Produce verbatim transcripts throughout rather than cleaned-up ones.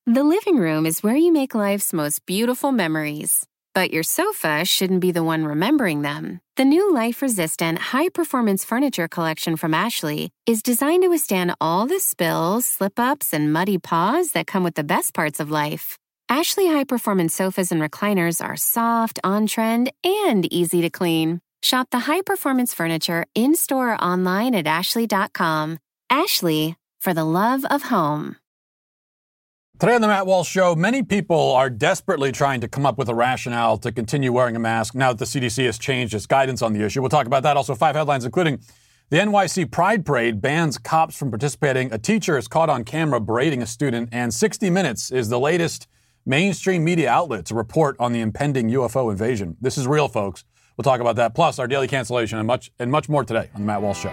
The living room is where you make life's most beautiful memories. But your sofa shouldn't be the one remembering them. The new life-resistant, high-performance furniture collection from Ashley is designed to withstand all the spills, slip-ups, and muddy paws that come with the best parts of life. Ashley high-performance sofas and recliners are soft, on-trend, and easy to clean. Shop the high-performance furniture in-store or online at ashley dot com. Ashley, for the love of home. Today on the Matt Walsh Show, many people are desperately trying to come up with a rationale to continue wearing a mask now that the C D C has changed its guidance on the issue. We'll talk about that. Also, five headlines, including the N Y C Pride Parade bans cops from participating. A teacher is caught on camera berating a student. And sixty minutes is the latest mainstream media outlet to report on the impending U F O invasion. This is real, folks. We'll talk about that. Plus, our daily cancellation and much, and much more today on the Matt Walsh Show.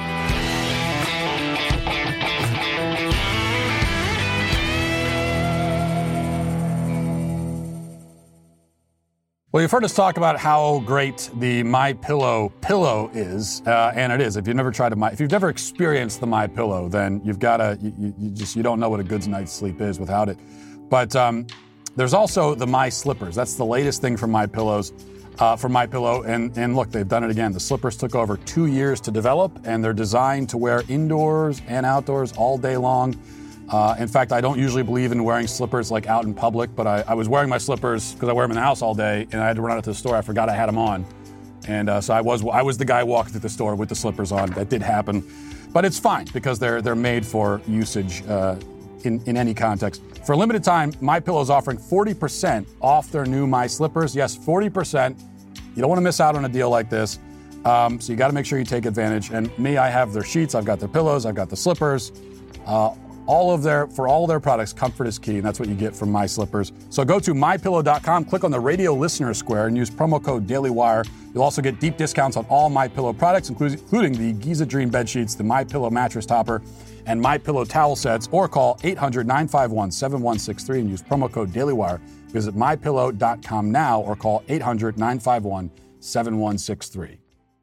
Well, you've heard us talk about how great the MyPillow pillow is, uh, and it is. If you've never tried a My, if you've never experienced the MyPillow, then you've got to, you, you just, you don't know what a good night's sleep is without it. But um, there's also the My Slippers. That's the latest thing from MyPillows, uh, from MyPillow, and and look, they've done it again. The slippers took over two years to develop, and they're designed to wear indoors and outdoors all day long. Uh, in fact, I don't usually believe in wearing slippers like out in public, but I, I was wearing my slippers because I wear them in the house all day, and I had to run out to the store. I forgot I had them on, and uh, so I was I was the guy walking through the store with the slippers on. That did happen, but it's fine because they're they're made for usage uh, in in any context. For a limited time, MyPillow is offering forty percent off their new My Slippers. Yes, forty percent. You don't want to miss out on a deal like this, um, so you got to make sure you take advantage. And me, I have their sheets, I've got their pillows, I've got the slippers. Uh, All of their, for all their products, comfort is key, and that's what you get from My Slippers. So go to my pillow dot com, click on the radio listener square, and use promo code DailyWire. You'll also get deep discounts on all MyPillow products, including the Giza Dream bed sheets, the MyPillow mattress topper, and MyPillow towel sets, or call eight hundred, nine five one, seven one six three and use promo code DailyWire. Visit my pillow dot com now, or call eight hundred, nine five one, seven one six three.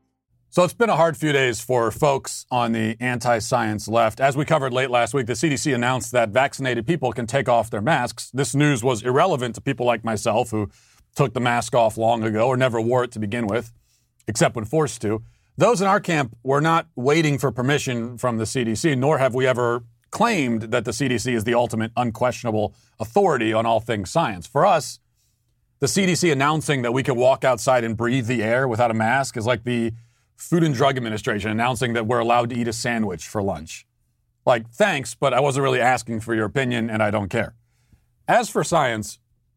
So it's been a hard few days for folks on the anti-science left. As we covered late last week, the C D C announced that vaccinated people can take off their masks. This news was irrelevant to people like myself who took the mask off long ago or never wore it to begin with, except when forced to. Those in our camp were not waiting for permission from the C D C, nor have we ever claimed that the C D C is the ultimate unquestionable authority on all things science. For us, the C D C announcing that we can walk outside and breathe the air without a mask is like the Food and Drug Administration announcing that we're allowed to eat a sandwich for lunch. Like, thanks, but I wasn't really asking for your opinion, and I don't care. As for science,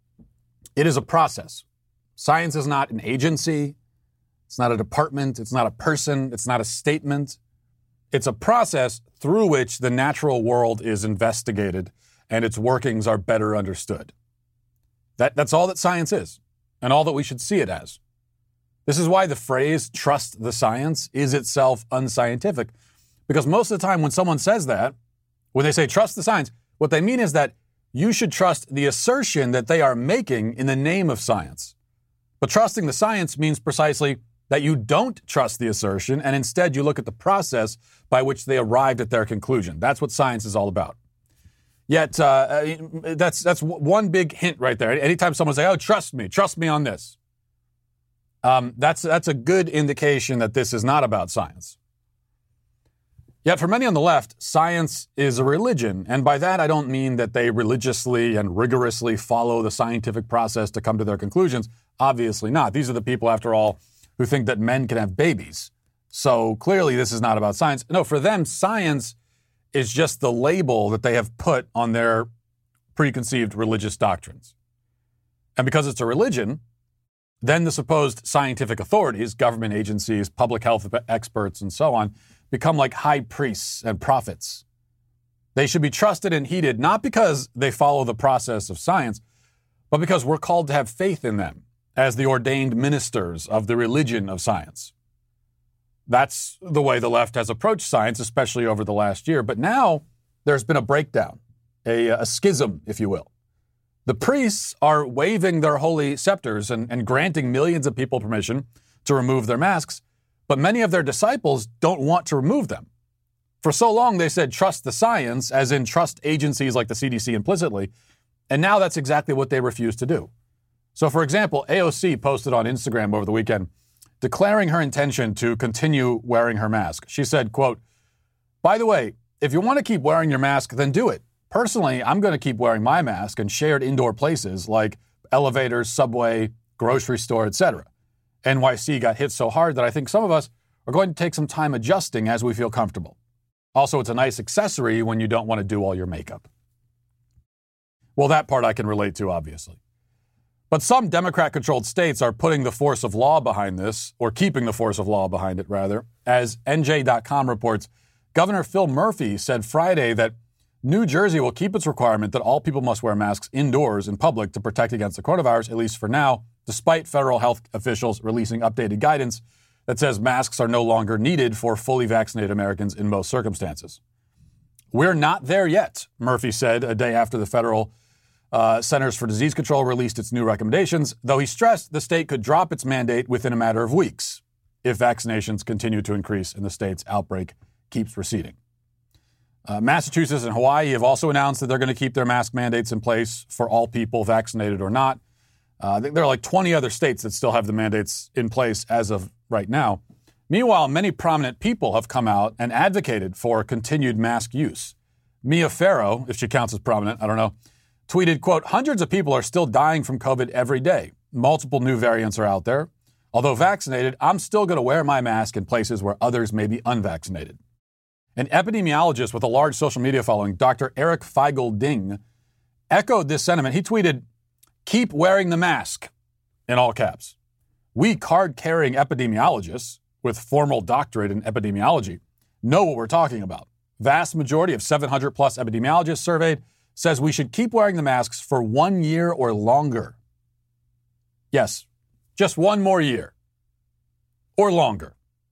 it is a process. Science is not an agency. It's not a department. It's not a person. It's not a statement. It's a process through which the natural world is investigated and its workings are better understood. That, that's all that science is, and all that we should see it as. This is why the phrase, trust the science, is itself unscientific. Because most of the time when someone says that, when they say trust the science, what they mean is that you should trust the assertion that they are making in the name of science. But trusting the science means precisely that you don't trust the assertion, and instead you look at the process by which they arrived at their conclusion. That's what science is all about. Yet, uh, that's that's one big hint right there. Anytime someone says, oh, trust me, trust me on this. Um, that's that's a good indication that this is not about science. Yet for many on the left, science is a religion. And by that, I don't mean that they religiously and rigorously follow the scientific process to come to their conclusions. Obviously not. These are the people, after all, who think that men can have babies. So clearly this is not about science. No, for them, science is just the label that they have put on their preconceived religious doctrines. And because it's a religion, then the supposed scientific authorities, government agencies, public health experts, and so on, become like high priests and prophets. They should be trusted and heeded, not because they follow the process of science, but because we're called to have faith in them as the ordained ministers of the religion of science. That's the way the left has approached science, especially over the last year. But now there's been a breakdown, a, a schism, if you will. The priests are waving their holy scepters and, and granting millions of people permission to remove their masks, but many of their disciples don't want to remove them. For so long, they said trust the science, as in trust agencies like the C D C implicitly, And now that's exactly what they refuse to do. So, for example, A O C posted on Instagram over the weekend declaring her intention to continue wearing her mask. She said, quote, "By the way, if you want to keep wearing your mask, then do it. Personally, I'm going to keep wearing my mask in shared indoor places like elevators, subway, grocery store, et cetera. N Y C got hit so hard that I think some of us are going to take some time adjusting as we feel comfortable. Also, it's a nice accessory when you don't want to do all your makeup." Well, that part I can relate to, obviously. But some Democrat-controlled states are putting the force of law behind this, or keeping the force of law behind it, rather. As N J dot com reports, Governor Phil Murphy said Friday that New Jersey will keep its requirement that all people must wear masks indoors in public to protect against the coronavirus, at least for now, despite federal health officials releasing updated guidance that says masks are no longer needed for fully vaccinated Americans in most circumstances. "We're not there yet," Murphy said a day after the federal uh, Centers for Disease Control released its new recommendations, though he stressed the state could drop its mandate within a matter of weeks if vaccinations continue to increase and the state's outbreak keeps receding. Uh, Massachusetts and Hawaii have also announced that they're going to keep their mask mandates in place for all people, vaccinated or not. Uh, there are like twenty other states that still have the mandates in place as of right now. Meanwhile, many prominent people have come out and advocated for continued mask use. Mia Farrow, if she counts as prominent, I don't know, tweeted, quote, "Hundreds of people are still dying from COVID every day. Multiple new variants are out there. Although vaccinated, I'm still going to wear my mask in places where others may be unvaccinated." An epidemiologist with a large social media following, Doctor Eric Feigl-Ding, echoed this sentiment. He tweeted, "Keep wearing the mask," in all caps. "We card-carrying epidemiologists with formal doctorate in epidemiology know what we're talking about. Vast majority of seven hundred plus epidemiologists surveyed says we should keep wearing the masks for one year or longer." Yes, just one more year or longer.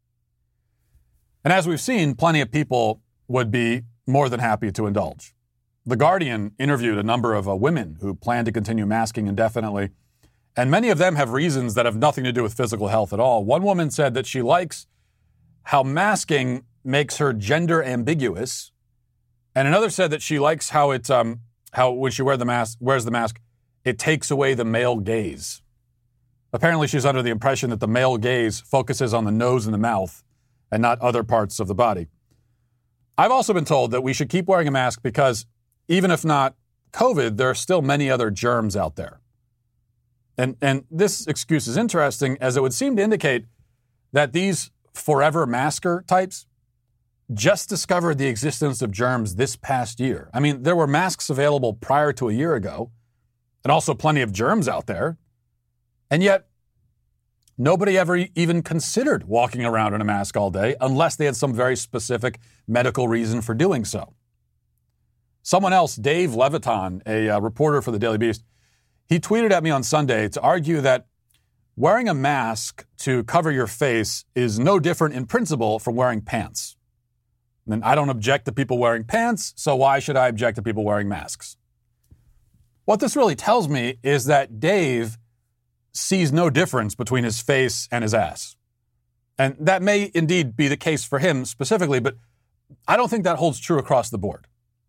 And as we've seen, plenty of people would be more than happy to indulge. The Guardian interviewed a number of uh, women who plan to continue masking indefinitely, and many of them have reasons that have nothing to do with physical health at all. One woman said that she likes how masking makes her gender ambiguous, and another said that she likes how it, um, how when she wear the mask, wears the mask, it takes away the male gaze. Apparently, she's under the impression that the male gaze focuses on the nose and the mouth and not other parts of the body. I've also been told that we should keep wearing a mask because even if not COVID, there are still many other germs out there. And, and this excuse is interesting, as it would seem to indicate that these forever masker types just discovered the existence of germs this past year. I mean, there were masks available prior to a year ago, and also plenty of germs out there. And yet, nobody ever even considered walking around in a mask all day unless they had some very specific medical reason for doing so. Someone else, Dave Levitan, a uh, reporter for the Daily Beast, he tweeted at me on Sunday to argue that wearing a mask to cover your face is no different in principle from wearing pants. And I don't object to people wearing pants, so why should I object to people wearing masks? What this really tells me is that Dave sees no difference between his face and his ass. And that may indeed be the case for him specifically, but I don't think that holds true across the board.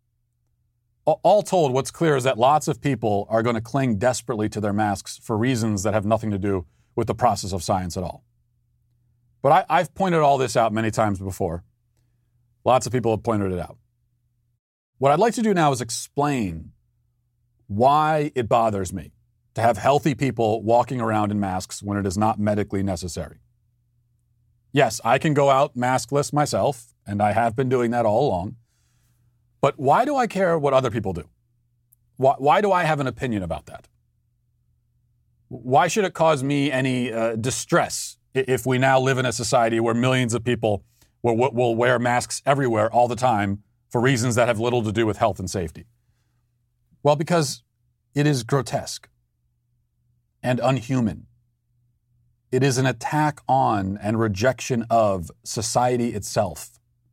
All told, what's clear is that lots of people are going to cling desperately to their masks for reasons that have nothing to do with the process of science at all. But I, I've pointed all this out many times before. Lots of people have pointed it out. What I'd like to do now is explain why it bothers me to have healthy people walking around in masks when it is not medically necessary. Yes, I can go out maskless myself, and I have been doing that all along. But why do I care what other people do? Why, why do I have an opinion about that? Why should it cause me any uh, distress if we now live in a society where millions of people will, will wear masks everywhere all the time for reasons that have little to do with health and safety? Well, because it is grotesque and unhuman. It is an attack on and rejection of society itself.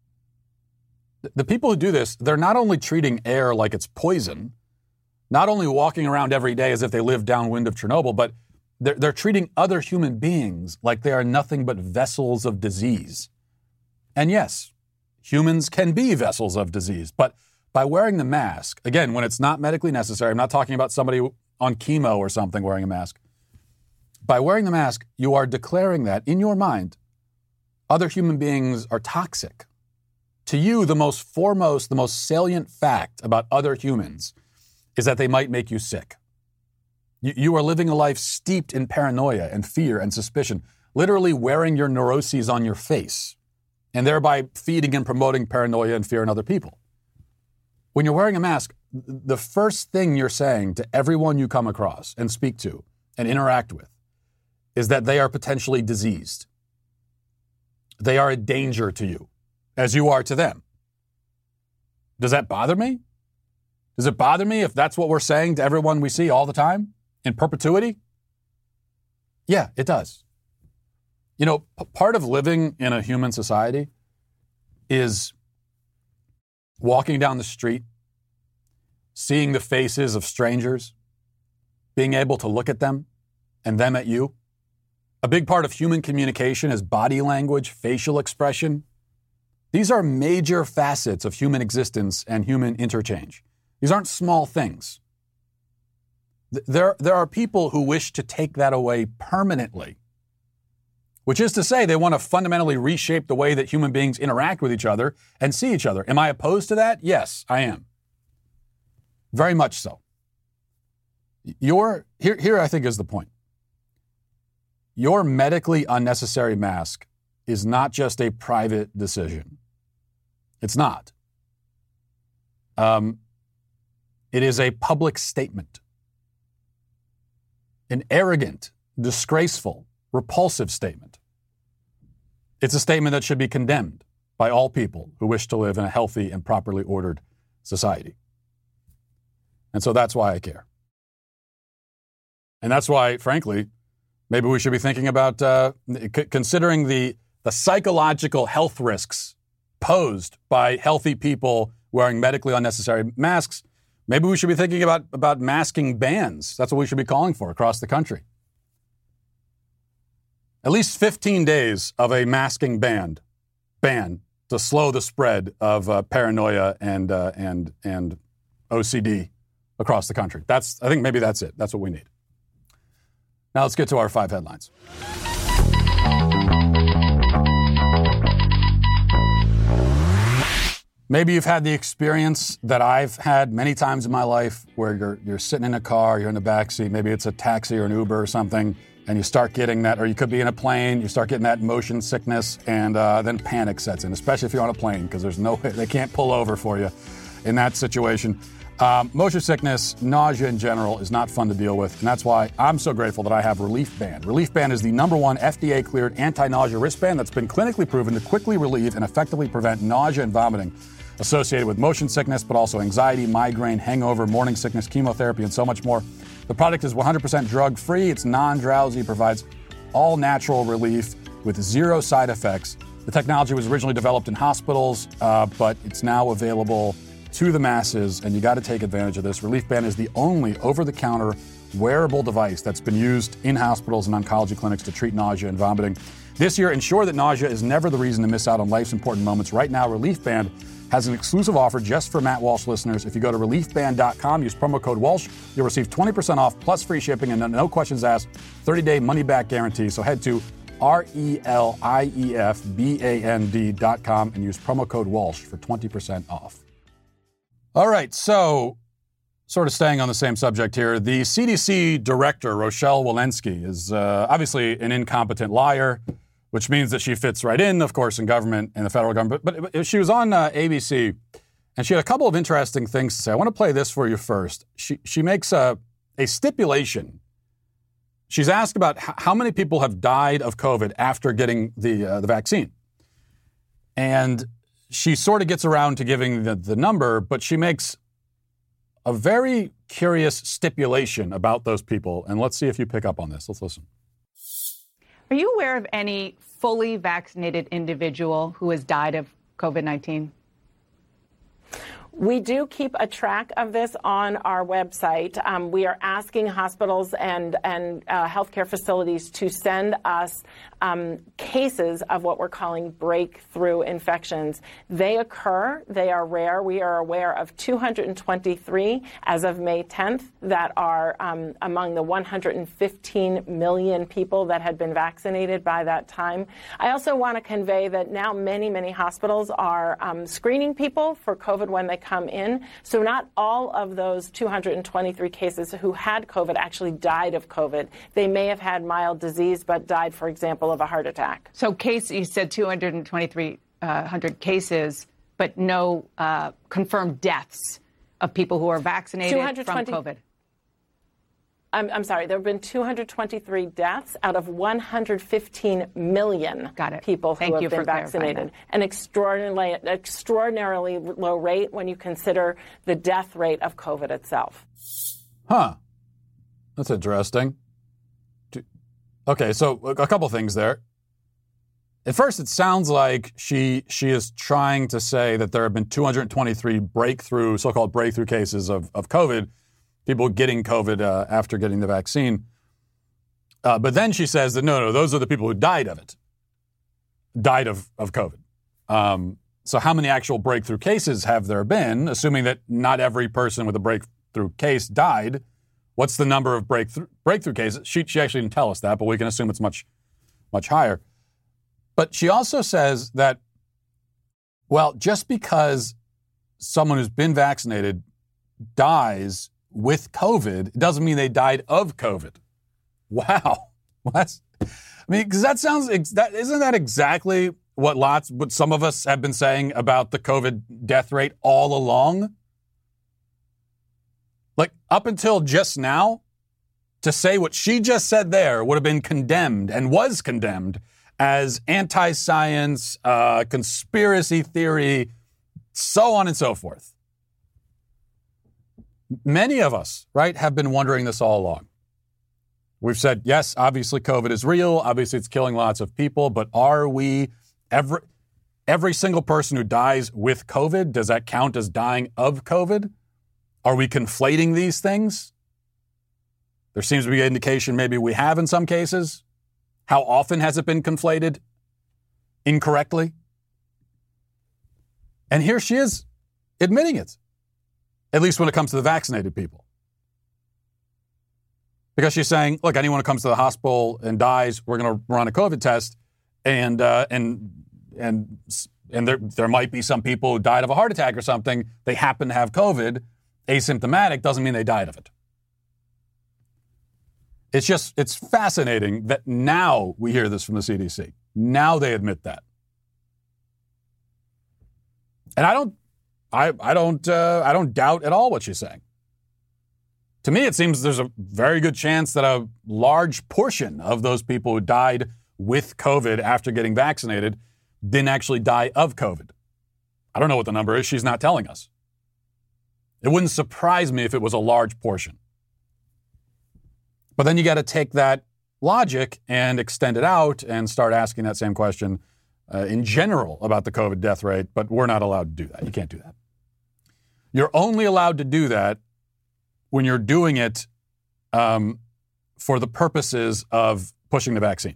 The people who do this, they're not only treating air like it's poison, not only walking around every day as if they live downwind of Chernobyl, but they're, they're treating other human beings like they are nothing but vessels of disease. And yes, humans can be vessels of disease, but By wearing the mask, again, when it's not medically necessary, I'm not talking about somebody on chemo or something wearing a mask. By wearing the mask, you are declaring that in your mind, other human beings are toxic. To you, the most foremost, the most salient fact about other humans is that they might make you sick. You, you are living a life steeped in paranoia and fear and suspicion, literally wearing your neuroses on your face, and thereby feeding and promoting paranoia and fear in other people. When you're wearing a mask, the first thing you're saying to everyone you come across and speak to and interact with is that they are potentially diseased. They are a danger to you, as you are to them. Does that bother me? Does it bother me if that's what we're saying to everyone we see all the time, in perpetuity? Yeah, it does. You know, p- part of living in a human society is walking down the street, seeing the faces of strangers, being able to look at them and them at you. A big part of human communication is body language, facial expression. These are major facets of human existence and human interchange. These aren't small things. There, there are people who wish to take that away permanently, which is to say they want to fundamentally reshape the way that human beings interact with each other and see each other. Am I opposed to that? Yes, I am. Very much so. Your, here, here I think is the point. Your medically unnecessary mask is not just a private decision. It's not. Um, it is a public statement. An arrogant, disgraceful, repulsive statement. It's a statement that should be condemned by all people who wish to live in a healthy and properly ordered society. And so that's why I care. And that's why, frankly, maybe we should be thinking about uh, c- considering the, the psychological health risks posed by healthy people wearing medically unnecessary masks. Maybe we should be thinking about, about masking bans. That's what we should be calling for across the country. At least fifteen days of a masking ban, ban to slow the spread of uh, paranoia and uh, and and O C D across the country. That's I think maybe that's it. That's what we need. Now let's get to our five headlines. Maybe you've had the experience that I've had many times in my life where you're you're sitting in a car, you're in the backseat, maybe it's a taxi or an Uber or something, and you start getting that, or you could be in a plane, you start getting that motion sickness, and uh, then panic sets in, especially if you're on a plane, because there's no, they can't pull over for you in that situation. Um, motion sickness, nausea in general, is not fun to deal with, and that's why I'm so grateful that I have Relief Band. Relief Band is the number one F D A-cleared anti-nausea wristband that's been clinically proven to quickly relieve and effectively prevent nausea and vomiting associated with motion sickness, but also anxiety, migraine, hangover, morning sickness, chemotherapy, and so much more. The product is one hundred percent drug-free, it's non-drowsy, provides all natural relief with zero side effects. The technology was originally developed in hospitals, uh, but it's now available to the masses, and you got to take advantage of this. Relief Band is the only over-the-counter wearable device that's been used in hospitals and oncology clinics to treat nausea and vomiting. This year, ensure that nausea is never the reason to miss out on life's important moments. Right now, Relief Band has an exclusive offer just for Matt Walsh listeners. If you go to relief band dot com, use promo code Walsh, you'll receive twenty percent off plus free shipping and no questions asked, thirty-day money-back guarantee. So head to R E L I E F B A N D dot com and use promo code Walsh for twenty percent off. All right, so sort of staying on the same subject here, the C D C director, Rochelle Walensky, is uh, obviously an incompetent liar, which means that she fits right in, of course, in government, in the federal government. But, but she was on uh, A B C, and she had a couple of interesting things to say. I want to play this for you first. She she makes a, a stipulation. She's asked about h- how many people have died of COVID after getting the uh, the vaccine. And she sort of gets around to giving the, the number, but she makes a very curious stipulation about those people. And let's see if you pick up on this. Let's listen. Are you aware of any fully vaccinated individual who has died of COVID nineteen? We do keep a track of this on our website. Um, we are asking hospitals and, and uh, healthcare facilities to send us um, cases of what we're calling breakthrough infections. They occur. They are rare. We are aware of two hundred twenty-three as of May tenth that are um, among the one hundred fifteen million people that had been vaccinated by that time. I also want to convey that now many, many hospitals are um, screening people for COVID when they come in. So not all of those two hundred twenty-three cases who had COVID actually died of COVID. They may have had mild disease, but died, for example, of a heart attack. So case, you said two hundred twenty-three uh, hundred cases, but no uh, confirmed deaths of people who are vaccinated from COVID. I'm, I'm sorry, there have been two hundred twenty-three deaths out of one hundred fifteen million Got it. people Thank who you have been for vaccinated. An extraordinarily, extraordinarily low rate when you consider the death rate of COVID itself. Huh. That's interesting. Okay, so a couple things there. At first, it sounds like she she is trying to say that there have been two hundred twenty-three breakthrough, so-called breakthrough cases of, of COVID, people getting COVID uh, after getting the vaccine. Uh, but then she says that, no, no, those are the people who died of it, died of, of COVID. Um, so how many actual breakthrough cases have there been, assuming that not every person with a breakthrough case died? What's the number of breakthrough breakthrough cases? She, she actually didn't tell us that, but we can assume it's much, much higher. But she also says that, well, just because someone who's been vaccinated dies with COVID, it doesn't mean they died of COVID. Wow. What? I mean, because that sounds, that isn't that exactly what lots, what some of us have been saying about the COVID death rate all along? Like, up until just now, to say what she just said there would have been condemned and was condemned as anti-science, uh, conspiracy theory, so on and so forth. Many of us, right, have been wondering this all along. We've said, yes, obviously COVID is real. Obviously it's killing lots of people. But are we, every, every single person who dies with COVID, does that count as dying of COVID? Are we conflating these things? There seems to be an indication maybe we have in some cases. How often has it been conflated incorrectly? And here she is admitting it, at least when it comes to the vaccinated people. Because she's saying, look, anyone who comes to the hospital and dies, we're going to run a COVID test, and uh, and and and there there might be some people who died of a heart attack or something. They happen to have COVID. Asymptomatic doesn't mean they died of it. It's just, it's fascinating that now we hear this from the C D C. Now they admit that. And I don't, I, I don't, uh, I don't doubt at all what she's saying. To me, it seems there's a very good chance that a large portion of those people who died with COVID after getting vaccinated didn't actually die of COVID. I don't know what the number is. She's not telling us. It wouldn't surprise me if it was a large portion. But then you got to take that logic and extend it out and start asking that same question uh, in general about the COVID death rate, but we're not allowed to do that. You can't do that. You're only allowed to do that when you're doing it um, for the purposes of pushing the vaccine.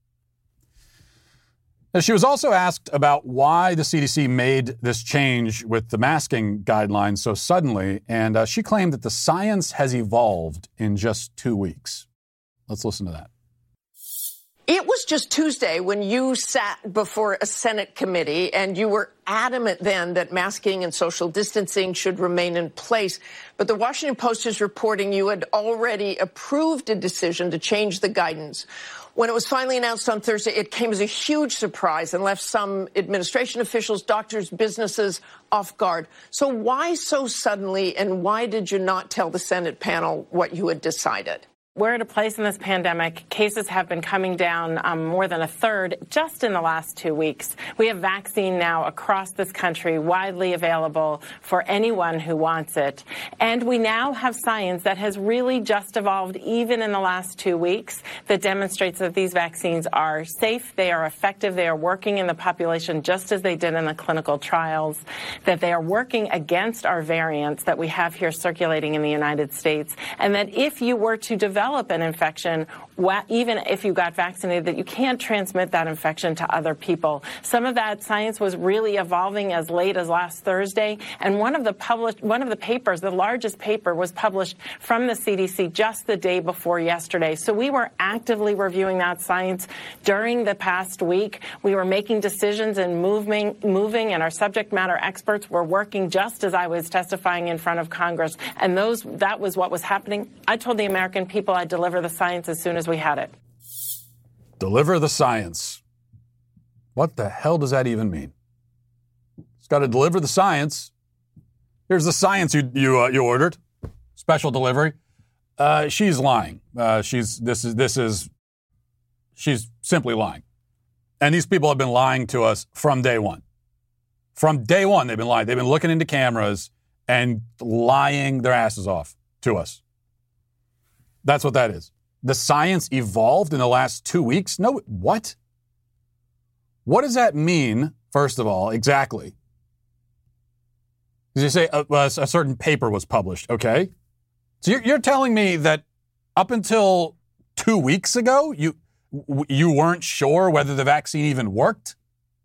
She was also asked about why the C D C made this change with the masking guidelines so suddenly, and uh, she claimed that the science has evolved in just two weeks. Let's listen to that. It was just Tuesday when you sat before a Senate committee and you were adamant then that masking and social distancing should remain in place. But the Washington Post is reporting you had already approved a decision to change the guidance. When it was finally announced on Thursday, it came as a huge surprise and left some administration officials, doctors, businesses off guard. So why so suddenly, and why did you not tell the Senate panel what you had decided? We're at a place in this pandemic, cases have been coming down um, more than a third just in the last two weeks. We have vaccine now across this country, widely available for anyone who wants it. And we now have science that has really just evolved even in the last two weeks that demonstrates that these vaccines are safe, they are effective, they are working in the population just as they did in the clinical trials, that they are working against our variants that we have here circulating in the United States, and that if you were to develop develop an infection, even if you got vaccinated, that you can't transmit that infection to other people. Some of that science was really evolving as late as last Thursday, and one of the published, one of the papers, the largest paper, was published from the C D C just the day before yesterday. So we were actively reviewing that science during the past week. We were making decisions and moving, moving, and our subject matter experts were working just as I was testifying in front of Congress, and those that was what was happening. I told the American people I'd deliver the science as soon as we had it. Deliver the science. What the hell does that even mean? It's got to deliver the science. Here's the science you you uh, you ordered. Special delivery. Uh, she's lying. Uh, she's this is this is she's simply lying. And these people have been lying to us from day one. From day one, they've been lying. They've been looking into cameras and lying their asses off to us. That's what that is. The science evolved in the last two weeks? No, what? What does that mean, first of all, exactly? Because you say a, a certain paper was published, okay? So you're, you're telling me that up until two weeks ago, you you weren't sure whether the vaccine even worked?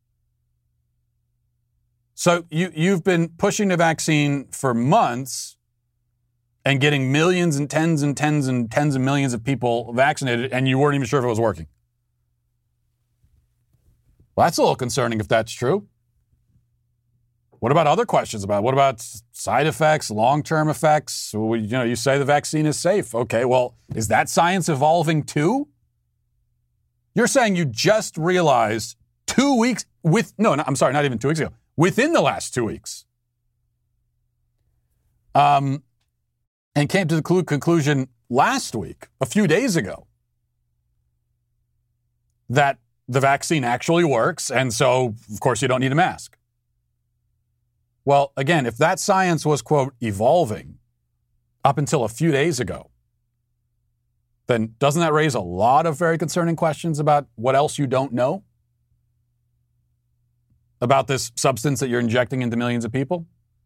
So you, you've been pushing the vaccine for months and getting millions and tens and tens and tens of millions of people vaccinated, and you weren't even sure if it was working. Well, that's a little concerning if that's true. What about other questions about it? What about side effects, long-term effects? Well, you know, you say the vaccine is safe. Okay, well, is that science evolving too? You're saying you just realized two weeks with, no, no I'm sorry, not even two weeks ago, within the last two weeks. Um... And came to the conclusion last week, a few days ago, that the vaccine actually works, and so, of course, you don't need a mask. Well, again, if that science was, quote, evolving up until a few days ago, then doesn't that raise a lot of very concerning questions about what else you don't know about this substance that you're injecting into millions of people?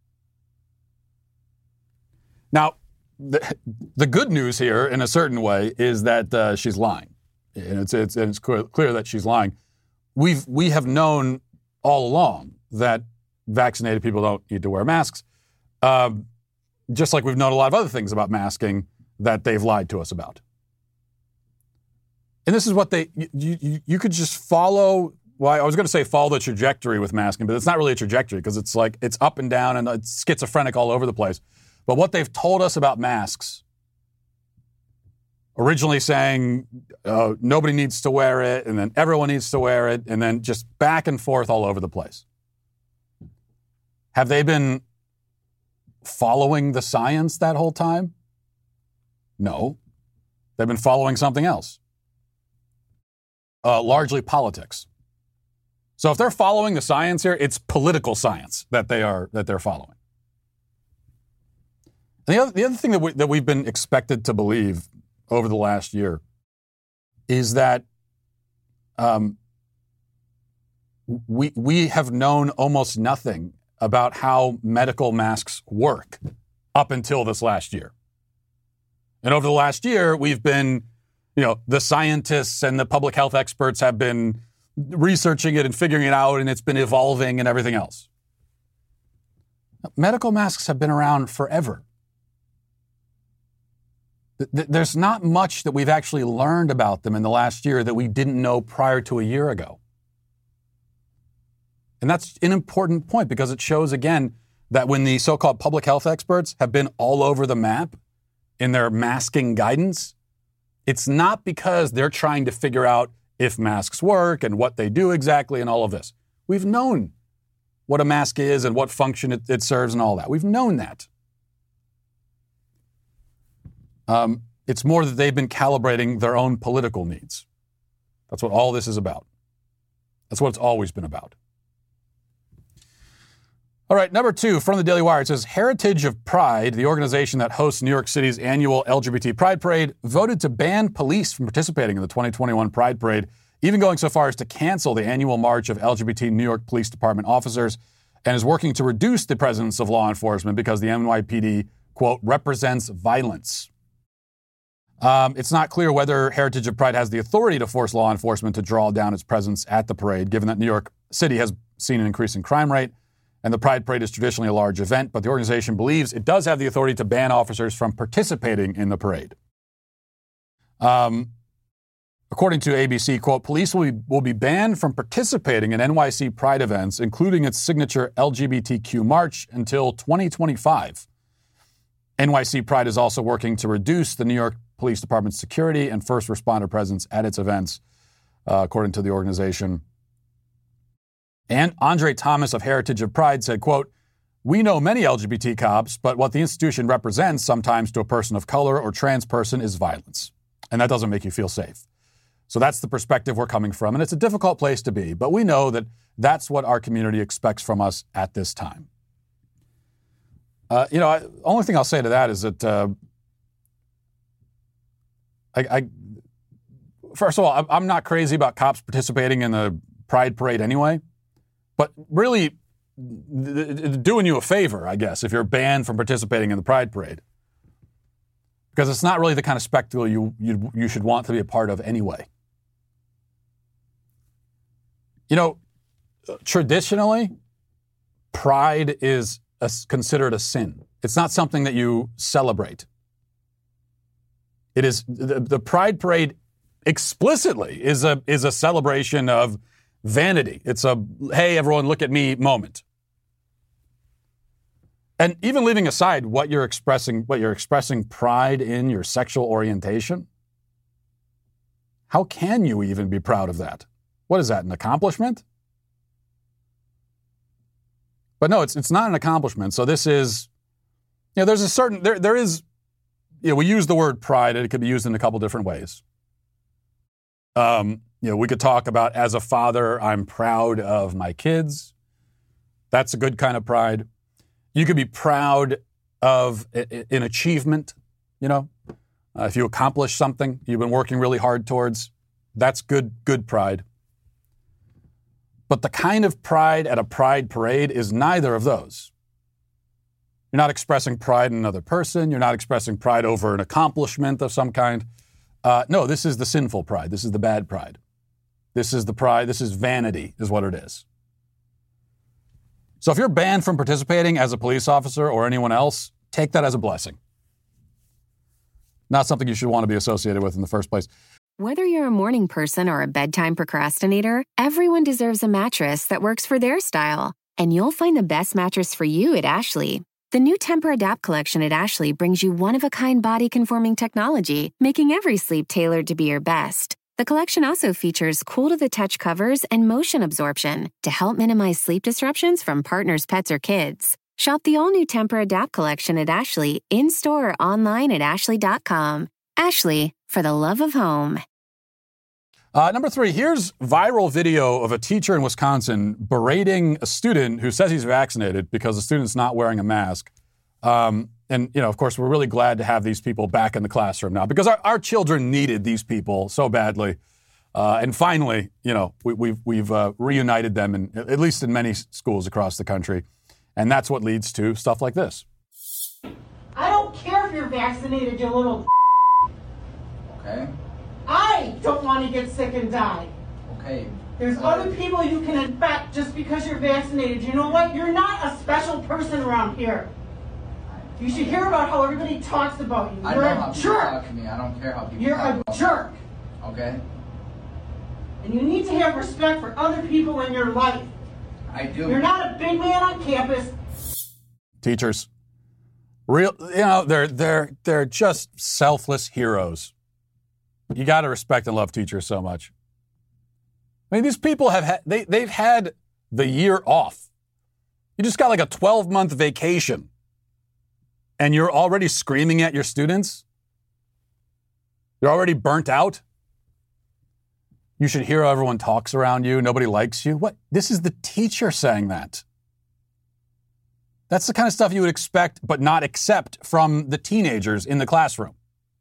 Now, The, the good news here, in a certain way, is that uh, she's lying. And it's it's, it's clear, clear that she's lying. We've we have known all along that vaccinated people don't need to wear masks, um, just like we've known a lot of other things about masking that they've lied to us about. And this is what they you you, you could just follow. Well, I was going to say follow the trajectory with masking, but it's not really a trajectory because it's like it's up and down and it's schizophrenic all over the place. But what they've told us about masks, originally saying uh, nobody needs to wear it, and then everyone needs to wear it, and then just back and forth all over the place. Have they been following the science that whole time? No. They've been following something else, uh, largely politics. So if they're following the science here, it's political science that they are that they're following. And the other, the other thing that, we, that we've been expected to believe over the last year is that um, we we have known almost nothing about how medical masks work up until this last year. And over the last year, we've been, you know, the scientists and the public health experts have been researching it and figuring it out, and it's been evolving and everything else. Medical masks have been around forever. There's not much that we've actually learned about them in the last year that we didn't know prior to a year ago. And that's an important point because it shows, again, that when the so-called public health experts have been all over the map in their masking guidance, it's not because they're trying to figure out if masks work and what they do exactly and all of this. We've known what a mask is and what function it, it serves and all that. We've known that. Um, It's more that they've been calibrating their own political needs. That's what all this is about. That's what it's always been about. All right, number two from the Daily Wire, it says, Heritage of Pride, the organization that hosts New York City's annual L G B T Pride Parade, voted to ban police from participating in the twenty twenty-one Pride Parade, even going so far as to cancel the annual march of L G B T New York Police Department officers, and is working to reduce the presence of law enforcement because the N Y P D, quote, represents violence. Um, it's not clear whether Heritage of Pride has the authority to force law enforcement to draw down its presence at the parade, given that New York City has seen an increase in crime rate, and the Pride Parade is traditionally a large event, but the organization believes it does have the authority to ban officers from participating in the parade. Um, according to A B C, quote, police will be, will be banned from participating in N Y C Pride events, including its signature L G B T Q march, until twenty twenty-five. N Y C Pride is also working to reduce the New York Police Department's security and first responder presence at its events, uh, according to the organization. And Andre Thomas of Heritage of Pride said, quote, we know many L G B T cops, but what the institution represents sometimes to a person of color or trans person is violence. And that doesn't make you feel safe. So that's the perspective we're coming from. And it's a difficult place to be, but we know that that's what our community expects from us at this time. Uh, you know, I, only thing I'll say to that is that uh, I, I, first of all, I'm not crazy about cops participating in the Pride Parade anyway, but really doing you a favor, I guess, if you're banned from participating in the Pride Parade, because it's not really the kind of spectacle you you, you should want to be a part of anyway. You know, traditionally, pride is a, considered a sin. It's not something that you celebrate. It is the, the Pride Parade explicitly is a is a celebration of vanity. It's a, hey, everyone, look at me moment. And even leaving aside what you're expressing, what you're expressing pride in your sexual orientation, how can you even be proud of that? What is that, an accomplishment? But no, it's it's not an accomplishment. So this is, you know, there's a certain, there there is, you know, we use the word pride, and it could be used in a couple different ways. Um, you know, we could talk about, as a father, I'm proud of my kids. That's a good kind of pride. You could be proud of an achievement, you know. Uh, if you accomplish something you've been working really hard towards, that's good, good pride. But the kind of pride at a pride parade is neither of those. You're not expressing pride in another person. You're not expressing pride over an accomplishment of some kind. Uh, no, this is the sinful pride. This is the bad pride. This is the pride. This is vanity, is what it is. So if you're banned from participating as a police officer or anyone else, take that as a blessing. Not something you should want to be associated with in the first place. Whether you're a morning person or a bedtime procrastinator, everyone deserves a mattress that works for their style. And you'll find the best mattress for you at Ashley. The new Tempur-Adapt collection at Ashley brings you one-of-a-kind body-conforming technology, making every sleep tailored to be your best. The collection also features cool-to-the-touch covers and motion absorption to help minimize sleep disruptions from partners, pets, or kids. Shop the all-new Tempur-Adapt collection at Ashley, in-store or online at ashley dot com. Ashley, for the love of home. Uh, number three, here's viral video of a teacher in Wisconsin berating a student who says he's vaccinated because the student's not wearing a mask. Um, and, you know, of course, we're really glad to have these people back in the classroom now because our, our children needed these people so badly. Uh, and finally, you know, we, we've, we've uh, reunited them, in, at least in many schools across the country. And that's what leads to stuff like this. I don't care if you're vaccinated, you little Okay. I don't want to get sick and die. Okay. There's other people you can infect just because you're vaccinated. You know what? You're not a special person around here. You should hear about how everybody talks about you. I You're know a how people jerk. talk to me. I don't care how people You're talk a about jerk. me. Okay. And you need to have respect for other people in your life. I do. You're not a big man on campus. Teachers, real, you know, they're they're they're just selfless heroes. You got to respect and love teachers so much. I mean, these people have had, they, they've had the year off. You just got like a twelve-month vacation, and you're already screaming at your students? You're already burnt out? You should hear how everyone talks around you. Nobody likes you. What? This is the teacher saying that. That's the kind of stuff you would expect but not accept from the teenagers in the classroom.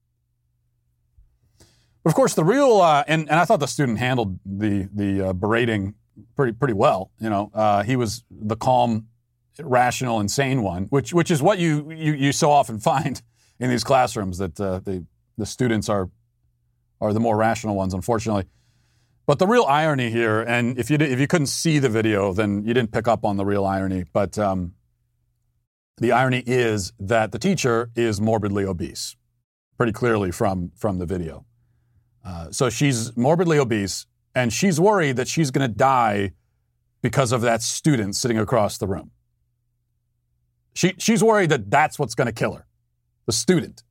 Of course, the real, uh, and, and I thought the student handled the the uh, berating pretty pretty well. You know, uh, he was the calm, rational, insane one, which which is what you you, you so often find in these classrooms, that uh, the the students are are the more rational ones, unfortunately. But the real irony here, and if you did, if you couldn't see the video, then you didn't pick up on the real irony. But um, the irony is that the teacher is morbidly obese, pretty clearly from from the video. Uh, so she's morbidly obese, and she's worried that she's going to die because of that student sitting across the room. She she's worried that that's what's going to kill her, the student.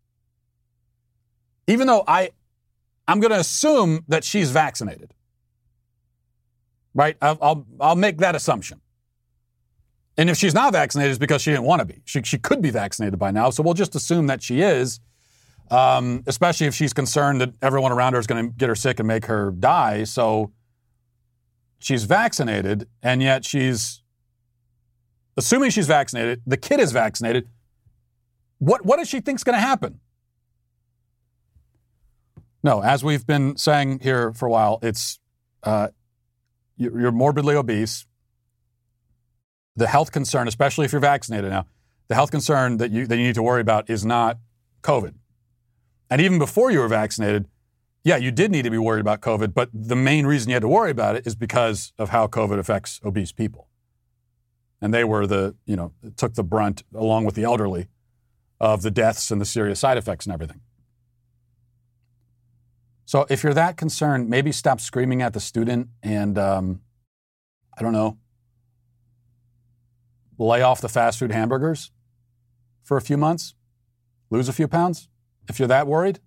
Even though I, I'm going to assume that she's vaccinated, right? I'll, I'll I'll make that assumption. And if she's not vaccinated, it's because she didn't want to be. She she could be vaccinated by now, so we'll just assume that she is. Um, especially if she's concerned that everyone around her is going to get her sick and make her die. So she's vaccinated, and yet she's assuming she's vaccinated. The kid is vaccinated. What what does she think's going to happen? No, as we've been saying here for a while, it's uh, you're morbidly obese. The health concern, especially if you're vaccinated now, the health concern that you that you need to worry about is not COVID. And even before you were vaccinated, yeah, you did need to be worried about COVID, but the main reason you had to worry about it is because of how COVID affects obese people. And they were the, you know, took the brunt, along with the elderly, of the deaths and the serious side effects and everything. So if you're that concerned, maybe stop screaming at the student and, um, I don't know, lay off the fast food hamburgers for a few months, lose a few pounds. If you're that worried,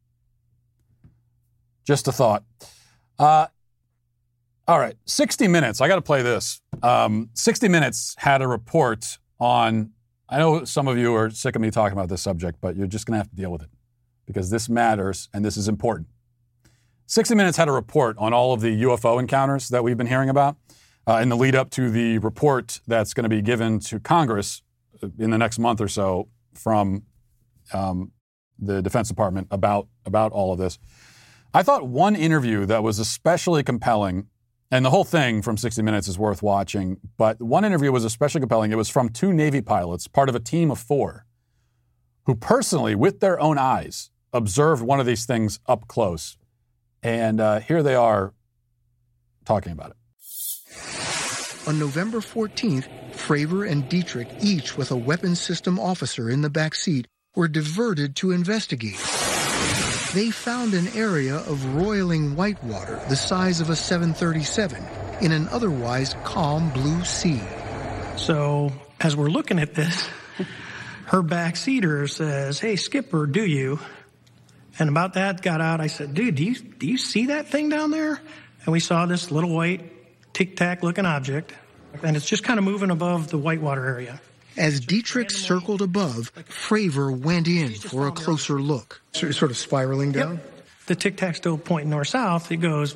just a thought. Uh, all right, sixty minutes. I got to play this. Um, sixty minutes had a report on, I know some of you are sick of me talking about this subject, but you're just going to have to deal with it because this matters and this is important. sixty minutes had a report on all of the U F O encounters that we've been hearing about uh, in the lead up to the report that's going to be given to Congress in the next month or so from um, the Defense Department about, about all of this. I thought one interview that was especially compelling, and the whole thing from sixty minutes is worth watching, but one interview was especially compelling. It was from two Navy pilots, part of a team of four, who personally, with their own eyes, observed one of these things up close. And uh, here they are talking about it. On November fourteenth, Fravor and Dietrich, each with a weapons system officer in the back seat, were diverted to investigate. They found an area of roiling whitewater the size of a seven thirty-seven in an otherwise calm blue sea. So as we're looking at this, her backseater says, "Hey, Skipper, do you?" And about that got out. I said, "Dude, do you do you see that thing down there?" And we saw this little white tic-tac looking object, and it's just kind of moving above the whitewater area. As Dietrich circled above, Fravor went in for a closer look. So it's sort of spiraling down? Yep. The tic-tac still pointing north-south. It goes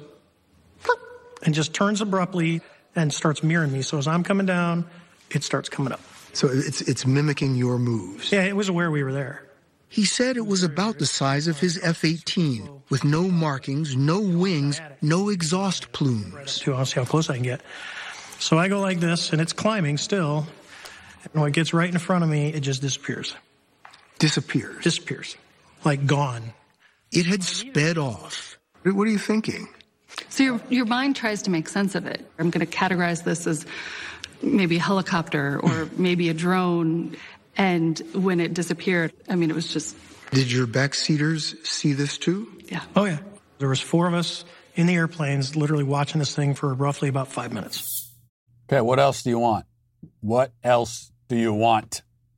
and just turns abruptly and starts mirroring me. So as I'm coming down, it starts coming up. So it's it's mimicking your moves. Yeah, it was aware we were there. He said it was about the size of his F eighteen, with no markings, no wings, no exhaust plumes. To I'll see how close I can get. So I go like this, and it's climbing still. And when it gets right in front of me, it just disappears. Disappears? Disappears. Like gone. It had sped off. What are you thinking? So your your mind tries to make sense of it. I'm going to categorize this as maybe a helicopter or maybe a drone. And when it disappeared, I mean, it was just... Did your backseaters see this too? Yeah. Oh, yeah. There was four of us in the airplanes literally watching this thing for roughly about five minutes. Okay, what else do you want? What else do you want?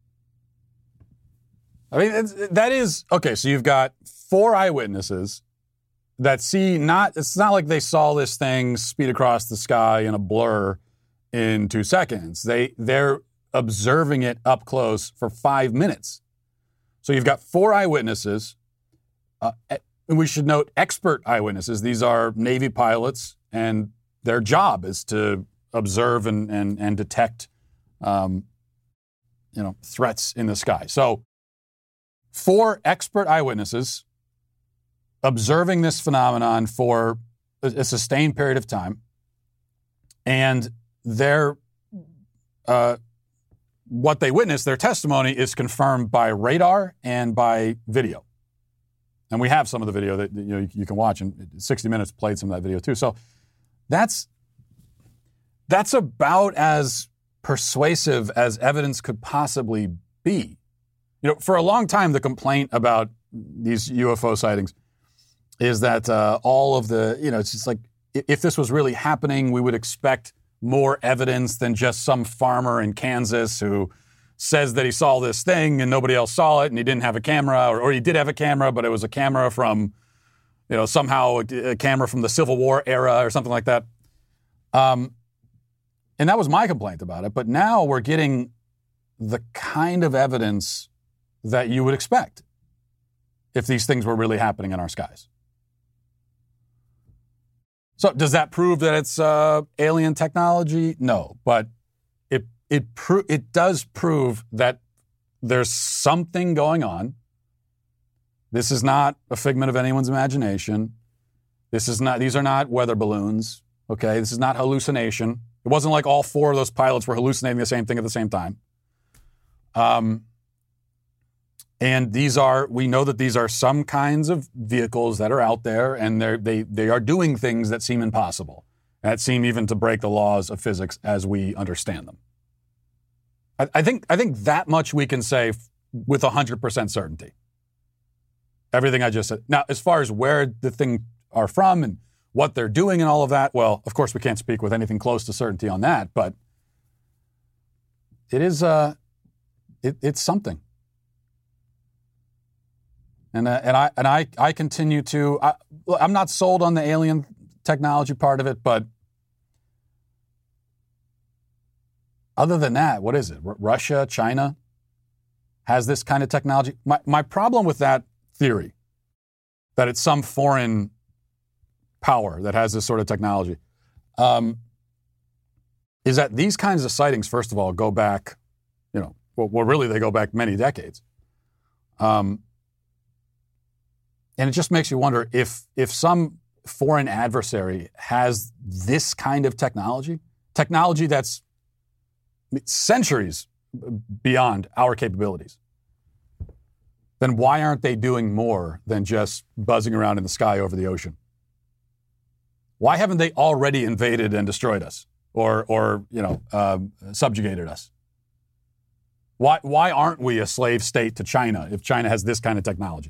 I mean, it's, that is... Okay, so you've got four eyewitnesses that see not... It's not like they saw this thing speed across the sky in a blur in two seconds. They, they're... observing it up close for five minutes. So you've got four eyewitnesses. Uh, we should note expert eyewitnesses. These are Navy pilots, and their job is to observe and, and, and detect um, you know, threats in the sky. So four expert eyewitnesses observing this phenomenon for a, a sustained period of time, and their uh, what they witnessed, their testimony is confirmed by radar and by video. And we have some of the video that you know you, you can watch, and sixty minutes played some of that video too. So that's that's about as persuasive as evidence could possibly be. You know, for a long time, the complaint about these U F O sightings is that uh, all of the, you know, it's just like, if this was really happening, we would expect more evidence than just some farmer in Kansas who says that he saw this thing and nobody else saw it and he didn't have a camera, or, or he did have a camera, but it was a camera from, you know, somehow a, a camera from the Civil War era or something like that. Um, and that was my complaint about it. But now we're getting the kind of evidence that you would expect if these things were really happening in our skies. So does that prove that it's uh, alien technology? No, but it it pro- it does prove that there's something going on. This is not a figment of anyone's imagination. This is not; these are not weather balloons. Okay, this is not hallucination. It wasn't like all four of those pilots were hallucinating the same thing at the same time. Um, and these are, we know that these are some kinds of vehicles that are out there, and they're, they they are doing things that seem impossible, that seem even to break the laws of physics as we understand them. I, I think I think that much we can say f- with one hundred percent certainty. Everything I just said. Now, as far as where the thing are from and what they're doing and all of that, well, of course we can't speak with anything close to certainty on that, but it is, uh, it, it's something. And uh, and I and I I continue to, I, I'm not sold on the alien technology part of it, but other than that, what is it? R- Russia, China has this kind of technology. My my problem with that theory, that it's some foreign power that has this sort of technology, um, is that these kinds of sightings, first of all, go back, you know, well, well really they go back many decades. Um, and it just makes you wonder if if some foreign adversary has this kind of technology, technology that's centuries beyond our capabilities, then why aren't they doing more than just buzzing around in the sky over the ocean? Why haven't they already invaded and destroyed us, or, or you know, um, subjugated us? Why, why aren't we a slave state to China if China has this kind of technology?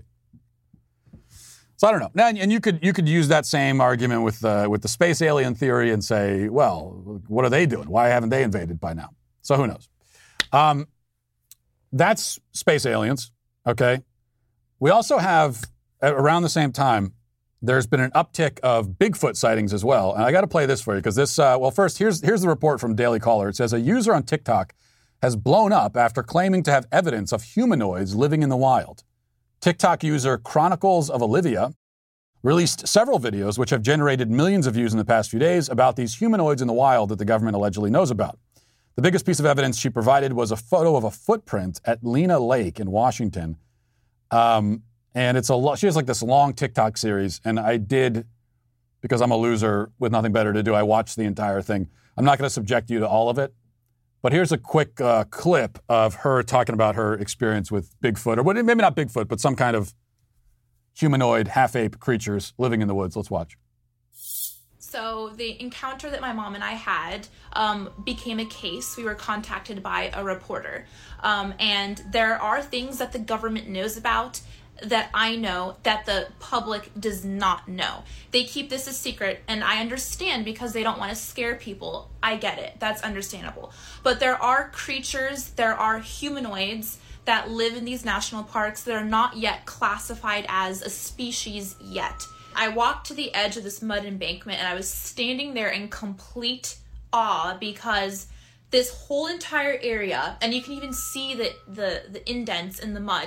So I don't know. Now, and you could you could use that same argument with uh, with the space alien theory and say, well, what are they doing? Why haven't they invaded by now? So who knows? Um, that's space aliens. Okay. We also have, around the same time, there's been an uptick of Bigfoot sightings as well. And I got to play this for you because this, uh, well, first, here's here's the report from Daily Caller. It says a user on TikTok has blown up after claiming to have evidence of humanoids living in the wild. TikTok user Chronicles of Olivia released several videos which have generated millions of views in the past few days about these humanoids in the wild that the government allegedly knows about. The biggest piece of evidence she provided was a photo of a footprint at Lena Lake in Washington. Um, and it's a lo- she has like this long TikTok series, and I did, because I'm a loser with nothing better to do, I watched the entire thing. I'm not going to subject you to all of it, but here's a quick uh, clip of her talking about her experience with Bigfoot, or what, maybe not Bigfoot, but some kind of humanoid half-ape creatures living in the woods. Let's watch. So the encounter that my mom and I had um, became a case. We were contacted by a reporter. Um, and there are things that the government knows about that I know that the public does not know. They keep this a secret, and I understand because they don't want to scare people. I get it. That's understandable. But there are creatures, there are humanoids that live in these national parks that are not yet classified as a species yet. I walked to the edge of this mud embankment and I was standing there in complete awe because this whole entire area, and you can even see the, the, the indents in the mud,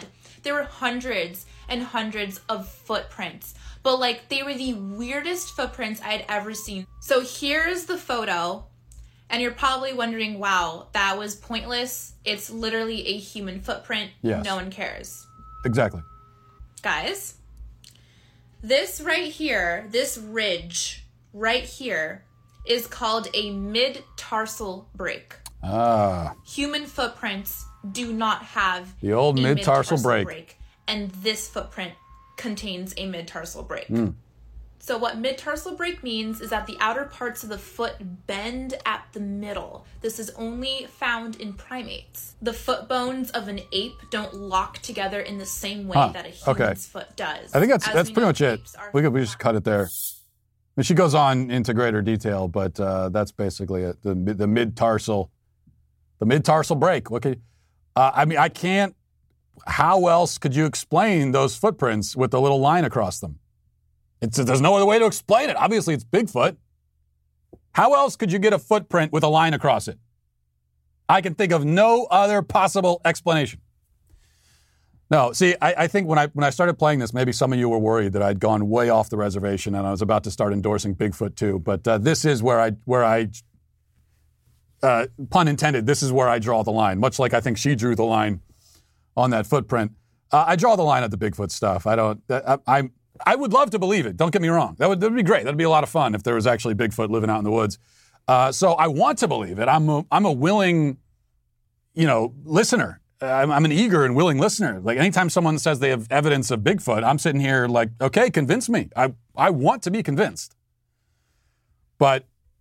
there were hundreds and hundreds of footprints. But, like, they were the weirdest footprints I had ever seen. So here's the photo. And you're probably wondering, wow, that was pointless. It's literally a human footprint. Yes. No one cares. Exactly. Guys, this right here, this ridge right here is called a mid-tarsal break. Ah. Human footprints do not have the old a mid-tarsal, mid-tarsal break. break. And this footprint contains a mid-tarsal break. Mm. So what mid-tarsal break means is that the outer parts of the foot bend at the middle. This is only found in primates. The foot bones of an ape don't lock together in the same way huh. that a human's okay. foot does. I think that's As that's pretty know, much it. We could we just cut it there. And she goes on into greater detail, but uh, that's basically it. The the mid-tarsal, the mid-tarsal break. Look at, uh, I mean, I can't. How else could you explain those footprints with the little line across them? It's, there's no other way to explain it. Obviously, it's Bigfoot. How else could you get a footprint with a line across it? I can think of no other possible explanation. No, see, I, I think when I when I started playing this, maybe some of you were worried that I'd gone way off the reservation and I was about to start endorsing Bigfoot too. But uh, this is where I where I uh, pun intended. This is where I draw the line. Much like I think she drew the line on that footprint. Uh, I draw the line at the Bigfoot stuff. I don't. I, I I would love to believe it. Don't get me wrong. That would, that would be great. That'd be a lot of fun if there was actually Bigfoot living out in the woods. Uh, so I want to believe it. I'm a, I'm a willing, you know, listener. I'm, I'm an eager and willing listener. Like anytime someone says they have evidence of Bigfoot, I'm sitting here like, okay, convince me. I I want to be convinced. But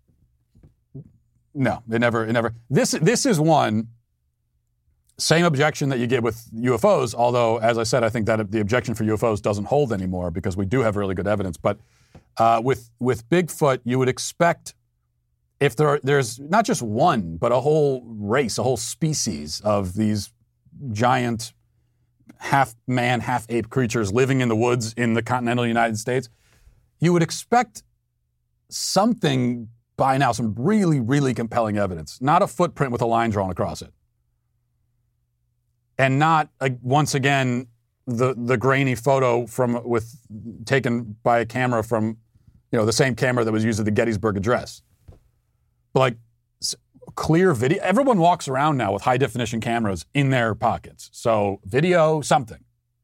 no, it never, it never. This this is one. Same objection that you get with U F Os, although, as I said, I think that the objection for U F Os doesn't hold anymore because we do have really good evidence. But uh, with with Bigfoot, you would expect if there are, there's not just one, but a whole race, a whole species of these giant half-man, half-ape creatures living in the woods in the continental United States, you would expect something by now, some really, really compelling evidence, not a footprint with a line drawn across it. And not, uh, once again, the the grainy photo from with taken by a camera from, you know, the same camera that was used at the Gettysburg Address. But like clear video. Everyone walks around now with high definition cameras in their pockets. So video, something.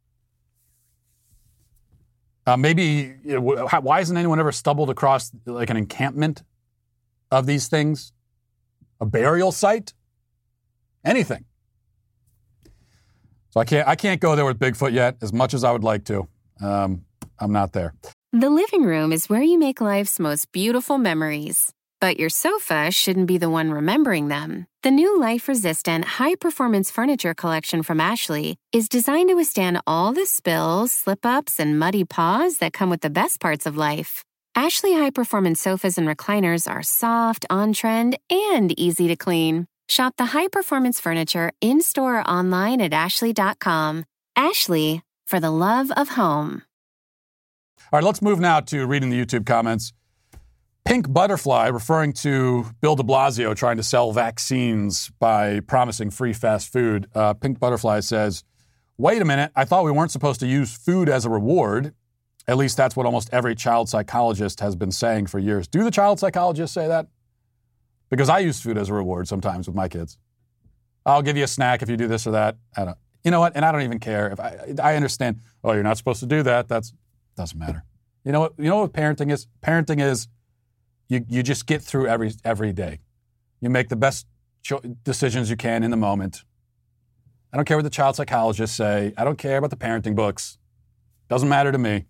Uh, maybe, you know, how, why hasn't anyone ever stumbled across like an encampment of these things? A burial site? Anything. So I can't I can't go there with Bigfoot yet, as much as I would like to. Um, I'm not there. The living room is where you make life's most beautiful memories. But your sofa shouldn't be the one remembering them. The new life-resistant, high-performance furniture collection from Ashley is designed to withstand all the spills, slip-ups, and muddy paws that come with the best parts of life. Ashley high-performance sofas and recliners are soft, on-trend, and easy to clean. Shop the high-performance furniture in-store or online at ashley dot com. Ashley, for the love of home. All right, let's move now to reading the YouTube comments. Pink Butterfly, referring to Bill de Blasio trying to sell vaccines by promising free fast food. Uh, Pink Butterfly says, wait a minute, I thought we weren't supposed to use food as a reward. At least that's what almost every child psychologist has been saying for years. Do the child psychologists say that? Because I use food as a reward sometimes with my kids. I'll give you a snack if you do this or that. I don't. You know what? And I don't even care if I. I understand. Oh, you're not supposed to do that. That's doesn't matter. You know what? You know what parenting is? Parenting is you you just get through every every day. You make the best cho- decisions you can in the moment. I don't care what the child psychologists say. I don't care about the parenting books. Doesn't matter to me.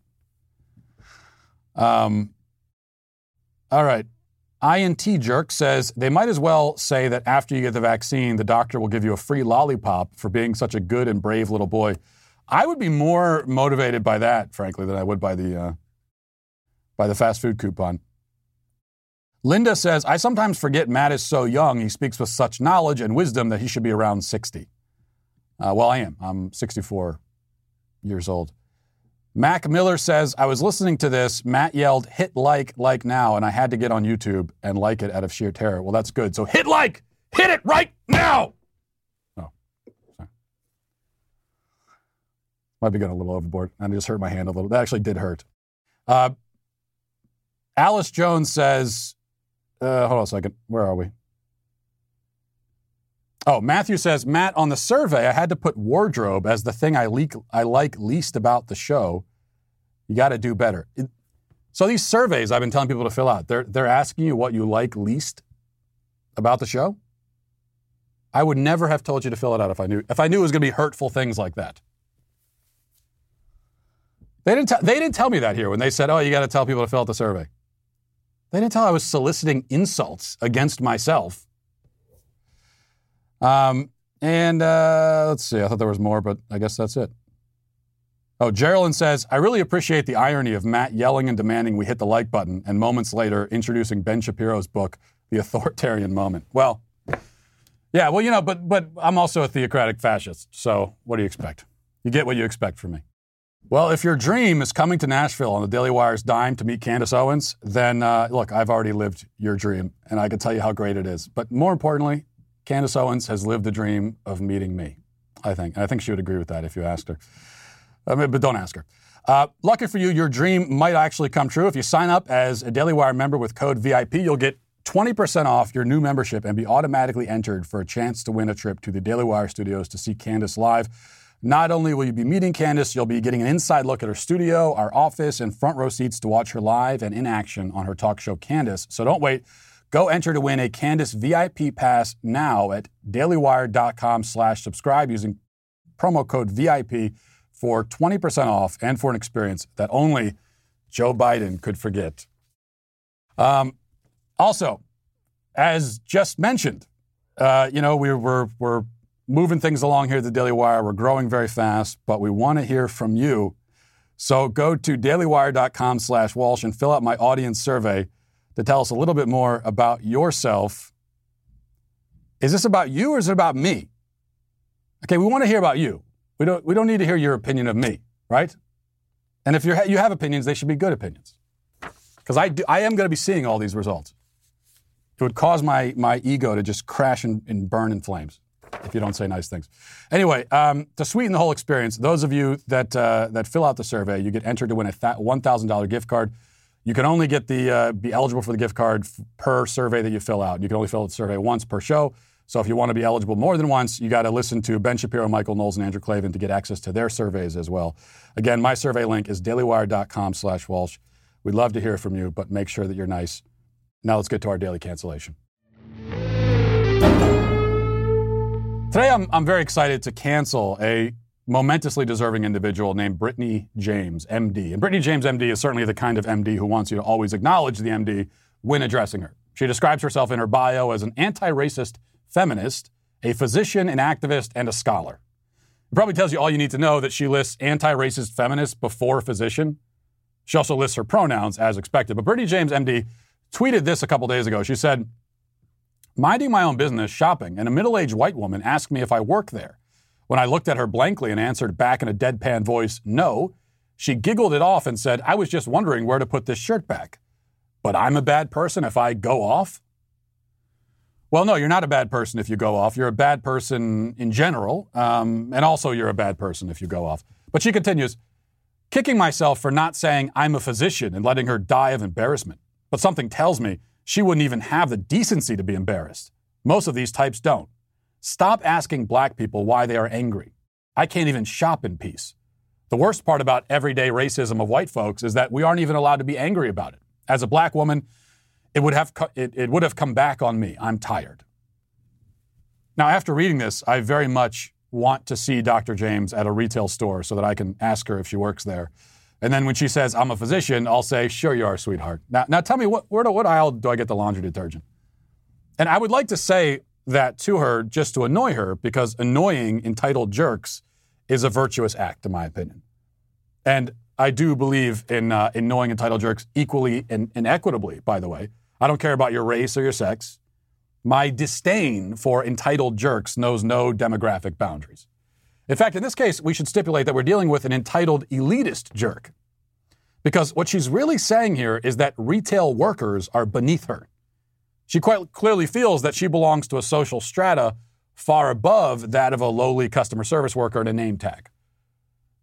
Um. All right. I N T Jerk says they might as well say that after you get the vaccine, the doctor will give you a free lollipop for being such a good and brave little boy. I would be more motivated by that, frankly, than I would by the uh, by the fast food coupon. Linda says, I sometimes forget Matt is so young. He speaks with such knowledge and wisdom that he should be around sixty. Uh, well, I am. I'm sixty-four years old. Mac Miller says, I was listening to this. Matt yelled, hit like, like now, and I had to get on YouTube and like it out of sheer terror. Well, that's good. So hit like, hit it right now. Oh, sorry. Might be going a little overboard. And I just hurt my hand a little. That actually did hurt. Uh, Alice Jones says, uh, hold on a second. Where are we? Oh, Matthew says, Matt, on the survey, I had to put wardrobe as the thing I, leak, I like least about the show. You got to do better. It, so these surveys I've been telling people to fill out, they're, they're asking you what you like least about the show? I would never have told you to fill it out if I knew if I knew it was going to be hurtful things like that. They didn't, t- they didn't tell me that here when they said, oh, you got to tell people to fill out the survey. They didn't tell I was soliciting insults against myself. Um, and uh, let's see, I thought there was more, but I guess that's it. Oh, Geraldine says, I really appreciate the irony of Matt yelling and demanding we hit the like button and moments later introducing Ben Shapiro's book, The Authoritarian Moment. Well, yeah, well, you know, but but I'm also a theocratic fascist, so what do you expect? You get what you expect from me. Well, if your dream is coming to Nashville on the Daily Wire's dime to meet Candace Owens, then uh, look, I've already lived your dream, and I can tell you how great it is. But more importantly, Candace Owens has lived the dream of meeting me, I think. And I think she would agree with that if you asked her. I mean, but don't ask her. Uh, lucky for you, your dream might actually come true. If you sign up as a Daily Wire member with code V I P, you'll get twenty percent off your new membership and be automatically entered for a chance to win a trip to the Daily Wire studios to see Candace live. Not only will you be meeting Candace, you'll be getting an inside look at her studio, our office, and front row seats to watch her live and in action on her talk show, Candace. So don't wait. Go enter to win a Candace V I P pass now at dailywire.com slash subscribe using promo code V I P for twenty percent off and for an experience that only Joe Biden could forget. Um, also, as just mentioned, uh, you know, we, we're, we're moving things along here at the Daily Wire. We're growing very fast, but we want to hear from you. So go to dailywire.com slash Walsh and fill out my audience survey to tell us a little bit more about yourself. Is this about you or is it about me? Okay, we want to hear about you. We don't, we don't need to hear your opinion of me, right? And if you're, you have opinions, they should be good opinions. Because I, do, I am going to be seeing all these results. It would cause my, my ego to just crash and, and burn in flames if you don't say nice things. Anyway, um, to sweeten the whole experience, those of you that uh, that fill out the survey, you get entered to win a th- one thousand dollars gift card. You can only get the uh, be eligible for the gift card f- per survey that you fill out. You can only fill out the survey once per show. So if you want to be eligible more than once, you got to listen to Ben Shapiro, Michael Knowles, and Andrew Klavan to get access to their surveys as well. Again, my survey link is dailywire.com slash Walsh. We'd love to hear from you, but make sure that you're nice. Now let's get to our daily cancellation. Today, I'm, I'm very excited to cancel a momentously deserving individual named Brittany James, M D. And Brittany James, M D, is certainly the kind of M D who wants you to always acknowledge the M D when addressing her. She describes herself in her bio as an anti-racist feminist, a physician, an activist, and a scholar. It probably tells you all you need to know that she lists anti-racist feminist before physician. She also lists her pronouns as expected. But Brittany James, M D, tweeted this a couple days ago. She said, minding my own business, shopping, and a middle-aged white woman asked me if I work there. When I looked at her blankly and answered back in a deadpan voice, no, she giggled it off and said, I was just wondering where to put this shirt back. But I'm a bad person if I go off? Well, no, you're not a bad person if you go off. You're a bad person in general, um, and also you're a bad person if you go off. But she continues, kicking myself for not saying I'm a physician and letting her die of embarrassment. But something tells me she wouldn't even have the decency to be embarrassed. Most of these types don't. Stop asking black people why they are angry. I can't even shop in peace. The worst part about everyday racism of white folks is that we aren't even allowed to be angry about it. As a black woman, it would have co- it, it would have come back on me. I'm tired. Now, after reading this, I very much want to see Doctor James at a retail store so that I can ask her if she works there. And then when she says, I'm a physician, I'll say, sure you are, sweetheart. Now, now tell me, what, where do, what aisle do I get the laundry detergent? And I would like to say that to her just to annoy her, because annoying entitled jerks is a virtuous act, in my opinion. And I do believe in uh, in annoying entitled jerks equally and, and equitably, by the way. I don't care about your race or your sex. My disdain for entitled jerks knows no demographic boundaries. In fact, in this case, we should stipulate that we're dealing with an entitled elitist jerk. Because what she's really saying here is that retail workers are beneath her. She quite clearly feels that she belongs to a social strata far above that of a lowly customer service worker in a name tag.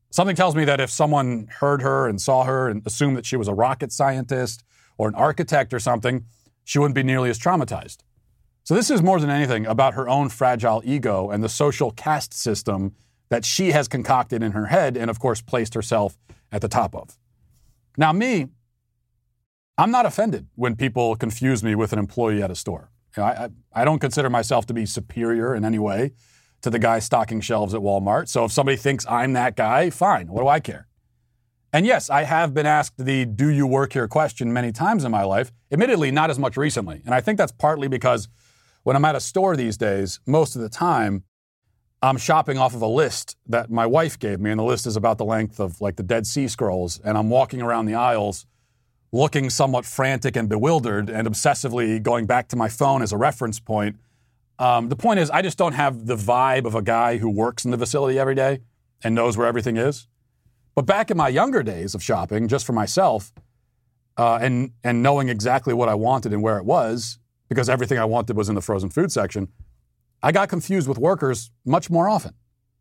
Something tells me that if someone heard her and saw her and assumed that she was a rocket scientist or an architect or something, she wouldn't be nearly as traumatized. So this is more than anything about her own fragile ego and the social caste system that she has concocted in her head and, of course, placed herself at the top of. Now, me, I'm not offended when people confuse me with an employee at a store. You know, I, I don't consider myself to be superior in any way to the guy stocking shelves at Walmart. So if somebody thinks I'm that guy, fine. What do I care? And yes, I have been asked the do you work here question many times in my life, admittedly not as much recently. And I think that's partly because when I'm at a store these days, most of the time, I'm shopping off of a list that my wife gave me, and the list is about the length of like the Dead Sea Scrolls, and I'm walking around the aisles looking somewhat frantic and bewildered and obsessively going back to my phone as a reference point. Um, the point is, I just don't have the vibe of a guy who works in the facility every day and knows where everything is. But back in my younger days of shopping, just for myself, uh, and and knowing exactly what I wanted and where it was, because everything I wanted was in the frozen food section, I got confused with workers much more often.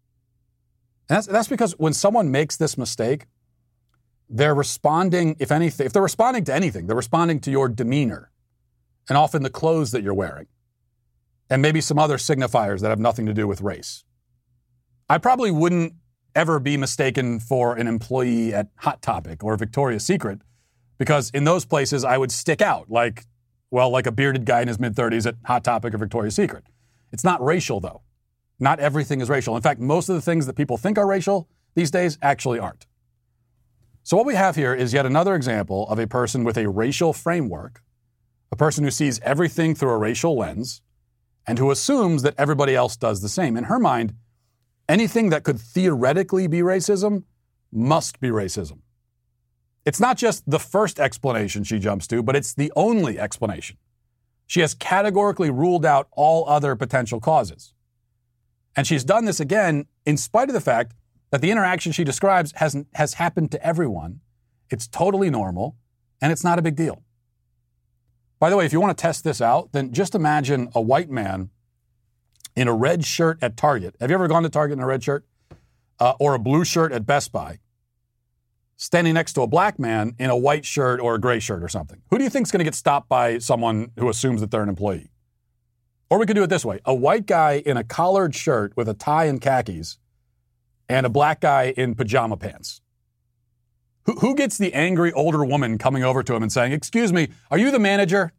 And that's, that's because when someone makes this mistake, they're responding, if anything, if they're responding to anything, they're responding to your demeanor and often the clothes that you're wearing and maybe some other signifiers that have nothing to do with race. I probably wouldn't ever be mistaken for an employee at Hot Topic or Victoria's Secret because in those places I would stick out like, well, like a bearded guy in his mid-thirties at Hot Topic or Victoria's Secret. It's not racial, though. Not everything is racial. In fact, most of the things that people think are racial these days actually aren't. So what we have here is yet another example of a person with a racial framework, a person who sees everything through a racial lens, and who assumes that everybody else does the same. In her mind, anything that could theoretically be racism must be racism. It's not just the first explanation she jumps to, but it's the only explanation. She has categorically ruled out all other potential causes. And she's done this again in spite of the fact that the interaction she describes has, has happened to everyone. It's totally normal, and it's not a big deal. By the way, if you want to test this out, then just imagine a white man in a red shirt at Target. Have you ever gone to Target in a red shirt? Uh, or a blue shirt at Best Buy, standing next to a black man in a white shirt or a gray shirt or something. Who do you think is going to get stopped by someone who assumes that they're an employee? Or we could do it this way. A white guy in a collared shirt with a tie and khakis and a black guy in pajama pants. Who, who gets the angry older woman coming over to him and saying, "Excuse me, are you the manager?"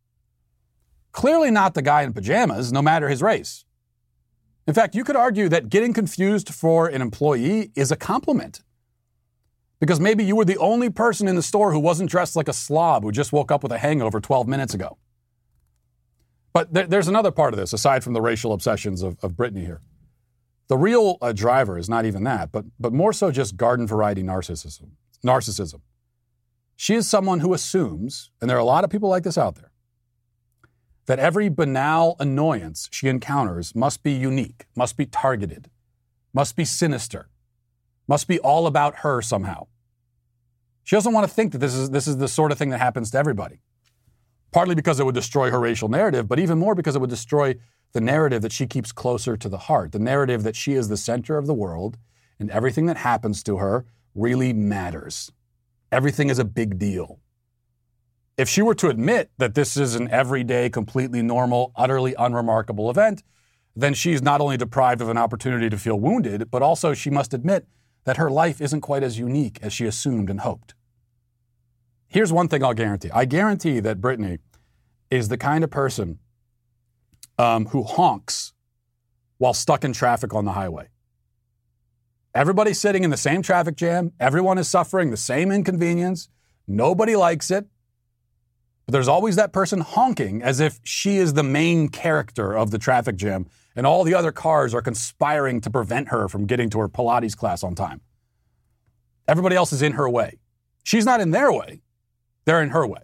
Clearly not the guy in pajamas, no matter his race. In fact, you could argue that getting confused for an employee is a compliment. Because maybe you were the only person in the store who wasn't dressed like a slob who just woke up with a hangover twelve minutes ago. But there, there's another part of this, aside from the racial obsessions of, of Brittany here. The real uh, driver is not even that, but, but more so just garden variety narcissism. Narcissism. She is someone who assumes, and there are a lot of people like this out there, that every banal annoyance she encounters must be unique, must be targeted, must be sinister, must be all about her somehow. She doesn't want to think that this is this is the sort of thing that happens to everybody. Partly because it would destroy her racial narrative, but even more because it would destroy the narrative that she keeps closer to the heart, the narrative that she is the center of the world and everything that happens to her really matters. Everything is a big deal. If she were to admit that this is an everyday, completely normal, utterly unremarkable event, then she's not only deprived of an opportunity to feel wounded, but also she must admit that her life isn't quite as unique as she assumed and hoped. Here's one thing I'll guarantee. I guarantee that Brittany is the kind of person um, who honks while stuck in traffic on the highway. Everybody's sitting in the same traffic jam. Everyone is suffering the same inconvenience. Nobody likes it. But there's always that person honking as if she is the main character of the traffic jam and all the other cars are conspiring to prevent her from getting to her Pilates class on time. Everybody else is in her way. She's not in their way. They're in her way.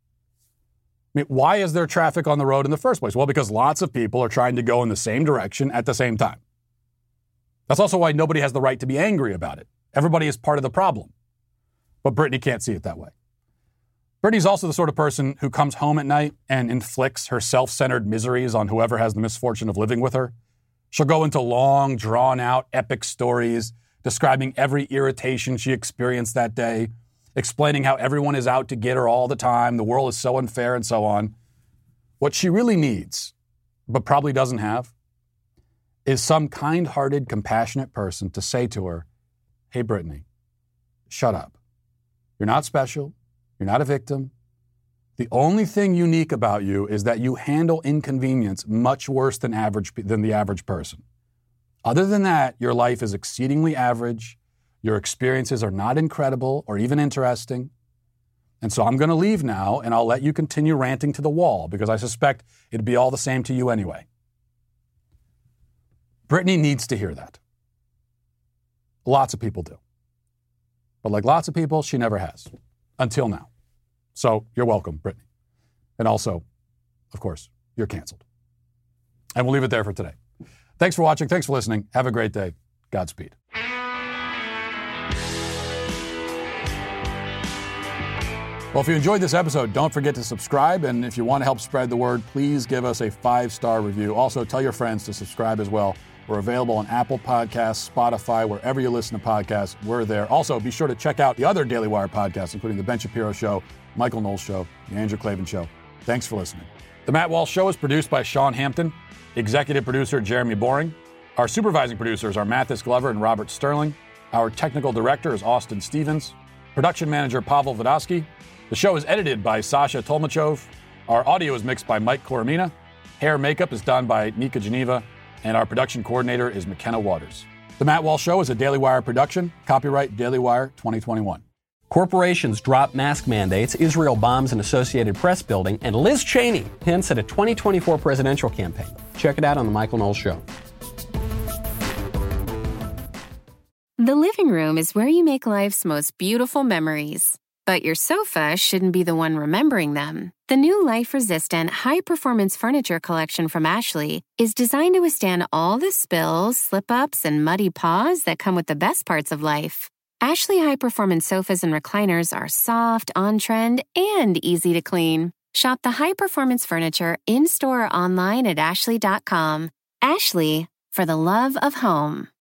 I mean, why is there traffic on the road in the first place? Well, because lots of people are trying to go in the same direction at the same time. That's also why nobody has the right to be angry about it. Everybody is part of the problem. But Brittany can't see it that way. Brittany's also the sort of person who comes home at night and inflicts her self-centered miseries on whoever has the misfortune of living with her. She'll go into long, drawn-out, epic stories, describing every irritation she experienced that day, explaining how everyone is out to get her all the time, the world is so unfair, and so on. What she really needs, but probably doesn't have, is some kind-hearted, compassionate person to say to her, hey, Brittany, shut up. You're not special. You're not a victim. The only thing unique about you is that you handle inconvenience much worse than average than the average person. Other than that, your life is exceedingly average. Your experiences are not incredible or even interesting. And so I'm going to leave now, and I'll let you continue ranting to the wall because I suspect it'd be all the same to you anyway. Brittany needs to hear that. Lots of people do. But like lots of people, she never has. Until now. So you're welcome, Brittany. And also, of course, you're canceled. And we'll leave it there for today. Thanks for watching. Thanks for listening. Have a great day. Godspeed. Well, if you enjoyed this episode, don't forget to subscribe. And if you want to help spread the word, please give us a five-star review. Also, tell your friends to subscribe as well. We're available on Apple Podcasts, Spotify, wherever you listen to podcasts. We're there. Also, be sure to check out the other Daily Wire podcasts, including The Ben Shapiro Show, Michael Knowles Show, The Andrew Klavan Show. Thanks for listening. The Matt Walsh Show is produced by Sean Hampton, executive producer Jeremy Boring. Our supervising producers are Mathis Glover and Robert Sterling. Our technical director is Austin Stevens. Production manager Pavel Vodosky. The show is edited by Sasha Tolmachov. Our audio is mixed by Mike Coromina. Hair and makeup is done by Nika Geneva. And our production coordinator is McKenna Waters. The Matt Walsh Show is a Daily Wire production. Copyright Daily Wire twenty twenty-one. Corporations drop mask mandates, Israel bombs an Associated Press building, and Liz Cheney hints at a twenty twenty-four presidential campaign. Check it out on The Michael Knowles Show. The living room is where you make life's most beautiful memories. But your sofa shouldn't be the one remembering them. The new life-resistant, high-performance furniture collection from Ashley is designed to withstand all the spills, slip-ups, and muddy paws that come with the best parts of life. Ashley high-performance sofas and recliners are soft, on-trend, and easy to clean. Shop the high-performance furniture in-store or online at ashley dot com. Ashley, for the love of home.